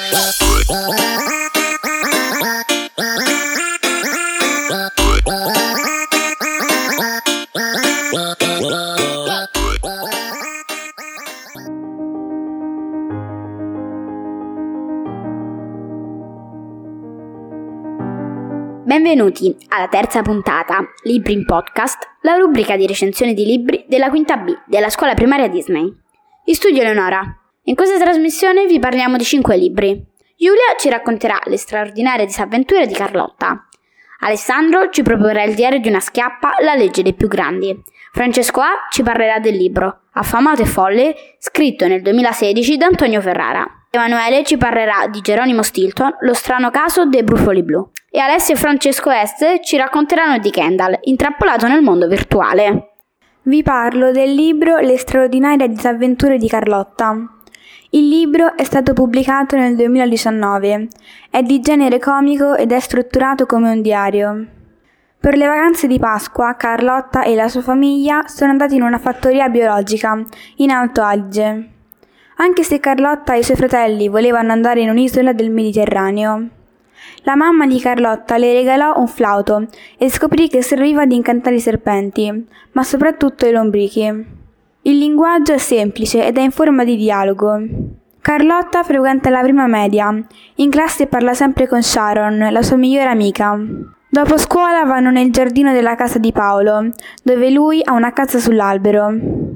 Benvenuti alla terza puntata, Libri in Podcast, la rubrica di recensione di libri della quinta B della scuola primaria Disney. In studio Eleonora. In questa trasmissione vi parliamo di 5 libri. Giulia ci racconterà le straordinarie disavventure di Carlotta. Alessandro ci proporrà il diario di una schiappa, La legge dei più grandi. Francesco A ci parlerà del libro Affamato e folle, scritto nel 2016 da Antonio Ferrara. Emanuele ci parlerà di Geronimo Stilton, Lo strano caso dei brufoli blu. E Alessio e Francesco Est ci racconteranno di Kendall, intrappolato nel mondo virtuale. Vi parlo del libro Le straordinarie disavventure di Carlotta. Il libro è stato pubblicato nel 2019, è di genere comico ed è strutturato come un diario. Per le vacanze di Pasqua, Carlotta e la sua famiglia sono andati in una fattoria biologica in Alto Adige. Anche se Carlotta e i suoi fratelli volevano andare in un'isola del Mediterraneo. La mamma di Carlotta le regalò un flauto e scoprì che serviva ad incantare i serpenti, ma soprattutto i lombrichi. Il linguaggio è semplice ed è in forma di dialogo. Carlotta frequenta la prima media. In classe parla sempre con Sharon, la sua migliore amica. Dopo scuola vanno nel giardino della casa di Paolo, dove lui ha una casa sull'albero.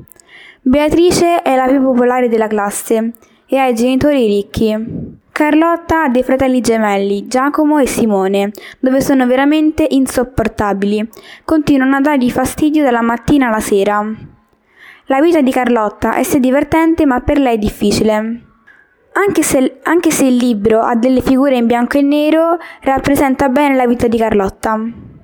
Beatrice è la più popolare della classe e ha i genitori ricchi. Carlotta ha dei fratelli gemelli, Giacomo e Simone, dove sono veramente insopportabili. Continuano a dargli fastidio dalla mattina alla sera. La vita di Carlotta è sì divertente, ma per lei difficile. Anche se il libro ha delle figure in bianco e nero, rappresenta bene la vita di Carlotta.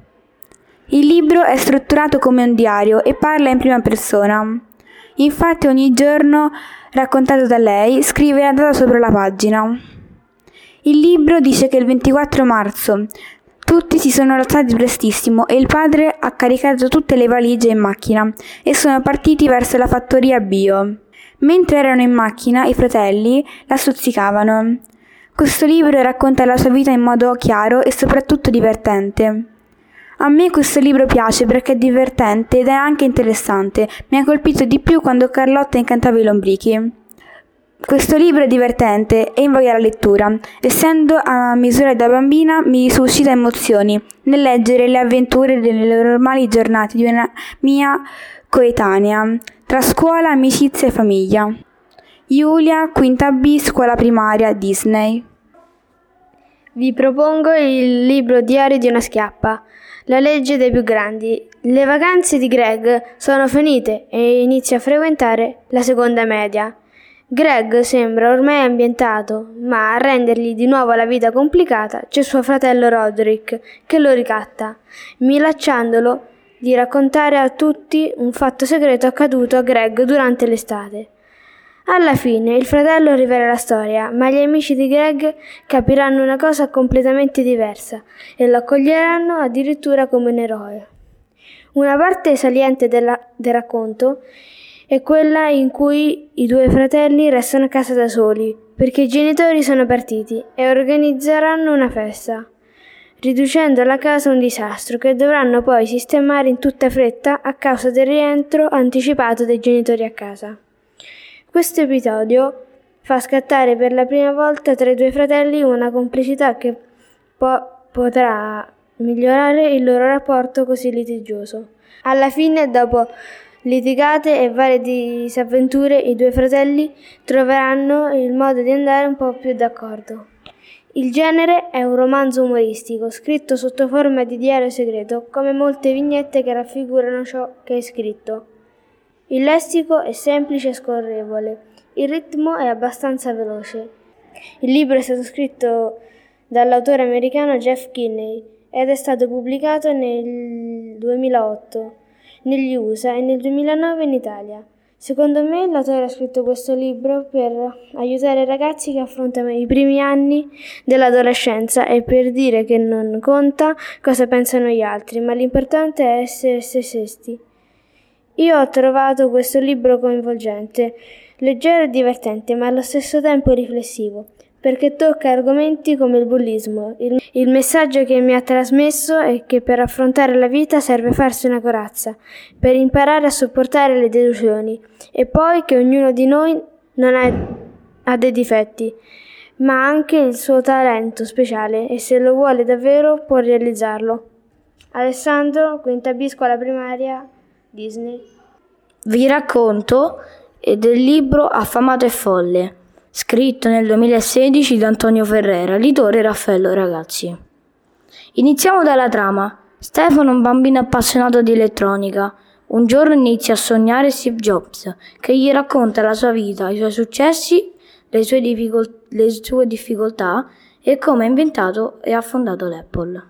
Il libro è strutturato come un diario e parla in prima persona. Infatti ogni giorno, raccontato da lei, scrive la data sopra la pagina. Il libro dice che il 24 marzo tutti si sono alzati prestissimo e il padre ha caricato tutte le valigie in macchina e sono partiti verso la fattoria bio. Mentre erano in macchina, i fratelli la stuzzicavano. Questo libro racconta la sua vita in modo chiaro e soprattutto divertente. A me questo libro piace perché è divertente ed è anche interessante. Mi ha colpito di più quando Carlotta incantava i lombrichi. Questo libro è divertente e invoglia la lettura. Essendo a misura da bambina mi suscita emozioni nel leggere le avventure delle normali giornate di una mia coetanea, tra scuola, amicizia e famiglia. Giulia, quinta B, scuola primaria, Disney. Vi propongo il libro Diario di una schiappa, La legge dei più grandi. Le vacanze di Greg sono finite e inizia a frequentare la seconda media. Greg sembra ormai ambientato, ma a rendergli di nuovo la vita complicata c'è suo fratello Roderick, che lo ricatta, minacciandolo di raccontare a tutti un fatto segreto accaduto a Greg durante l'estate. Alla fine il fratello rivela la storia, ma gli amici di Greg capiranno una cosa completamente diversa e lo accoglieranno addirittura come un eroe. Una parte saliente del racconto è quella in cui i due fratelli restano a casa da soli, perché i genitori sono partiti e organizzeranno una festa, riducendo la casa a un disastro che dovranno poi sistemare in tutta fretta a causa del rientro anticipato dei genitori a casa. Questo episodio fa scattare per la prima volta tra i due fratelli una complicità che potrà migliorare il loro rapporto così litigioso. Alla fine, dopo litigate e varie disavventure, i due fratelli troveranno il modo di andare un po' più d'accordo. Il genere è un romanzo umoristico, scritto sotto forma di diario segreto, come molte vignette che raffigurano ciò che è scritto. Il lessico è semplice e scorrevole, il ritmo è abbastanza veloce. Il libro è stato scritto dall'autore americano Jeff Kinney ed è stato pubblicato nel 2008 negli USA e nel 2009 in Italia. Secondo me l'autore ha scritto questo libro per aiutare i ragazzi che affrontano i primi anni dell'adolescenza e per dire che non conta cosa pensano gli altri, ma l'importante è essere se stessi. Io ho trovato questo libro coinvolgente, leggero e divertente, ma allo stesso tempo riflessivo. perché tocca argomenti come il bullismo. Il messaggio che mi ha trasmesso è che per affrontare la vita serve farsi una corazza, per imparare a sopportare le delusioni, e poi che ognuno di noi ha dei difetti, ma anche il suo talento speciale, e se lo vuole davvero può realizzarlo. Alessandro, quinta B, scuola primaria, Disney. Vi racconto del libro Affamato e folle, scritto nel 2016 da Antonio Ferrera, editore Raffaello Ragazzi. Iniziamo dalla trama. Stefano è un bambino appassionato di elettronica. Un giorno inizia a sognare Steve Jobs, che gli racconta la sua vita, i suoi successi, le sue difficoltà e come ha inventato e ha fondato l'Apple.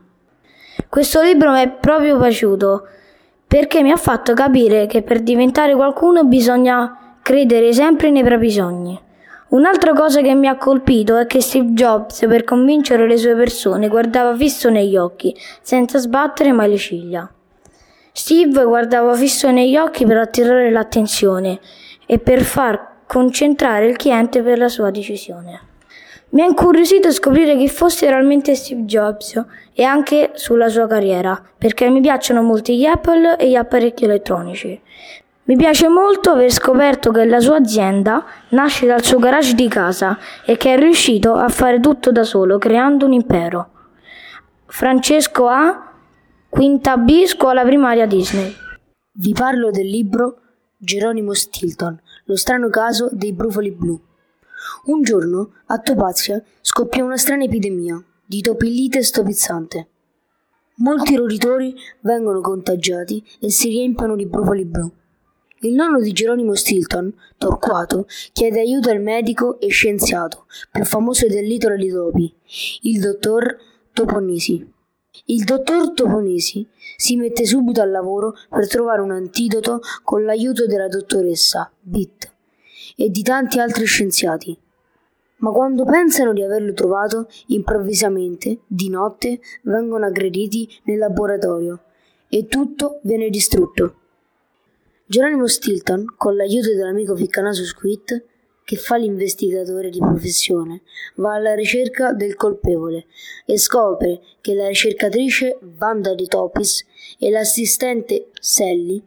Questo libro mi è proprio piaciuto perché mi ha fatto capire che per diventare qualcuno bisogna credere sempre nei propri sogni. Un'altra cosa che mi ha colpito è che Steve Jobs, per convincere le sue persone, guardava fisso negli occhi, senza sbattere mai le ciglia. Steve guardava fisso negli occhi per attirare l'attenzione e per far concentrare il cliente per la sua decisione. Mi ha incuriosito scoprire chi fosse realmente Steve Jobs e anche sulla sua carriera, perché mi piacciono molto gli Apple e gli apparecchi elettronici. Mi piace molto aver scoperto che la sua azienda nasce dal suo garage di casa e che è riuscito a fare tutto da solo, creando un impero. Francesco A, quinta B, scuola primaria Disney. Vi parlo del libro Geronimo Stilton, lo strano caso dei brufoli blu. Un giorno a Topazia scoppiò una strana epidemia di topillite stopizzante. Molti roditori vengono contagiati e si riempiono di brufoli blu. Il nonno di Geronimo Stilton, Torquato, chiede aiuto al medico e scienziato più famoso dell'isola di topi, il dottor Toponesi. Il dottor Toponesi si mette subito al lavoro per trovare un antidoto con l'aiuto della dottoressa Bit e di tanti altri scienziati. Ma quando pensano di averlo trovato, improvvisamente, di notte, vengono aggrediti nel laboratorio e tutto viene distrutto. Geronimo Stilton, con l'aiuto dell'amico ficcanaso Squid, che fa l'investigatore di professione, va alla ricerca del colpevole e scopre che la ricercatrice Wanda de Topis e l'assistente Sally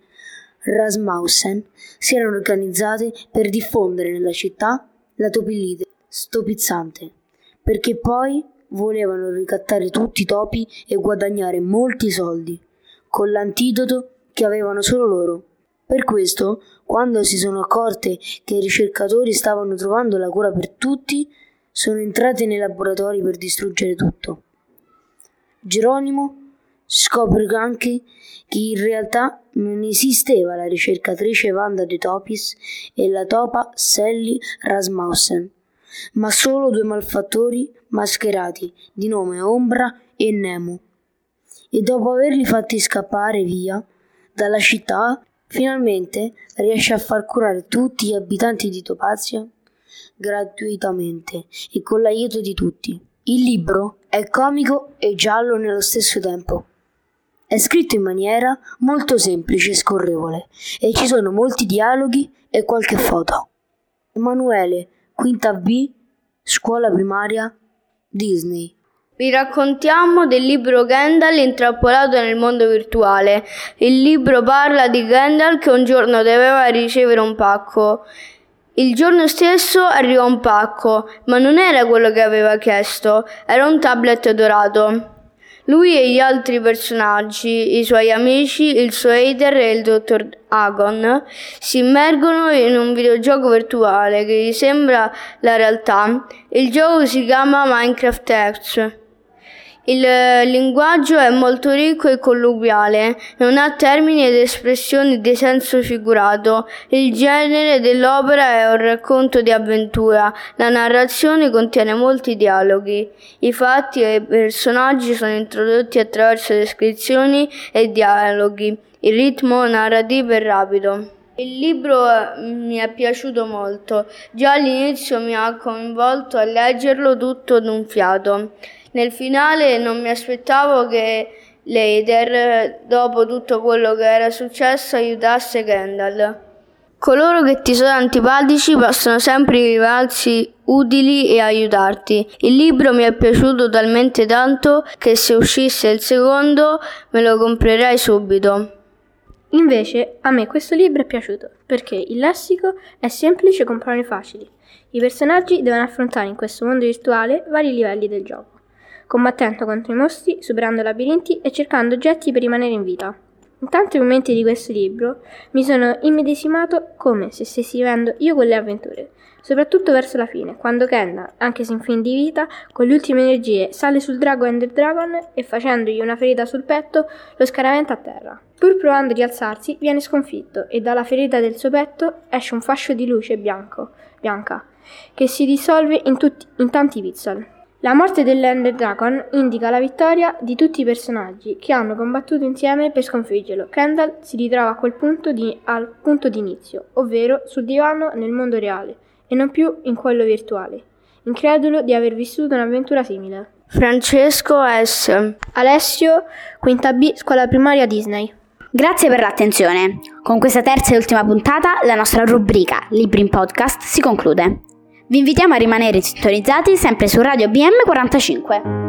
Rasmussen si erano organizzate per diffondere nella città la topillite stopizzante, perché poi volevano ricattare tutti i topi e guadagnare molti soldi con l'antidoto che avevano solo loro. Per questo, quando si sono accorte che i ricercatori stavano trovando la cura per tutti, sono entrati nei laboratori per distruggere tutto. Geronimo scopre anche che in realtà non esisteva la ricercatrice Wanda de Topis e la topa Sally Rasmussen, ma solo due malfattori mascherati di nome Ombra e Nemo. E dopo averli fatti scappare via dalla città, finalmente riesce a far curare tutti gli abitanti di Topazia gratuitamente e con l'aiuto di tutti. Il libro è comico e giallo nello stesso tempo. È scritto in maniera molto semplice e scorrevole e ci sono molti dialoghi e qualche foto. Emanuele, quinta B, scuola primaria, Disney. Vi raccontiamo del libro Gandalf intrappolato nel mondo virtuale. Il libro parla di Gandalf che un giorno doveva ricevere un pacco. Il giorno stesso arrivò un pacco, ma non era quello che aveva chiesto, era un tablet dorato. Lui e gli altri personaggi, i suoi amici, il suo hater e il dottor Agon, si immergono in un videogioco virtuale che gli sembra la realtà. Il gioco si chiama Minecraft X. Il linguaggio è molto ricco e colloquiale, non ha termini ed espressioni di senso figurato. Il genere dell'opera è un racconto di avventura. La narrazione contiene molti dialoghi. I fatti e i personaggi sono introdotti attraverso descrizioni e dialoghi. Il ritmo narrativo è rapido. Il libro mi è piaciuto molto. Già all'inizio mi ha coinvolto a leggerlo tutto d'un fiato. Nel finale non mi aspettavo che l'Eider, dopo tutto quello che era successo, aiutasse Gandalf. Coloro che ti sono antipatici possono sempre rivelarsi utili e aiutarti. Il libro mi è piaciuto talmente tanto che se uscisse il secondo me lo comprerei subito. Invece, a me questo libro è piaciuto perché il lessico è semplice con parole facili. I personaggi devono affrontare in questo mondo virtuale vari livelli del gioco, combattendo contro i mostri, superando labirinti e cercando oggetti per rimanere in vita. In tanti momenti di questo libro mi sono immedesimato come se stessi vivendo io con le avventure, soprattutto verso la fine, quando Kendall, anche se in fin di vita, con le ultime energie sale sul drago Ender Dragon e facendogli una ferita sul petto lo scaraventa a terra. Pur provando di alzarsi, viene sconfitto e dalla ferita del suo petto esce un fascio di luce bianca, che si dissolve in tanti pixel. La morte dell'Ender Dragon indica la vittoria di tutti i personaggi che hanno combattuto insieme per sconfiggerlo. Kendall si ritrova a quel al punto di inizio, ovvero sul divano nel mondo reale e non più in quello virtuale, incredulo di aver vissuto un'avventura simile. Francesco S. Alessio, quinta B, scuola primaria Disney. Grazie per l'attenzione. Con questa terza e ultima puntata la nostra rubrica Libri in Podcast si conclude. Vi invitiamo a rimanere sintonizzati sempre su Radio BM 45.